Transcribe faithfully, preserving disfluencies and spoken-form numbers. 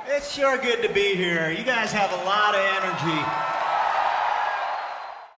It's sure good to be here. You guys have a lot of energy.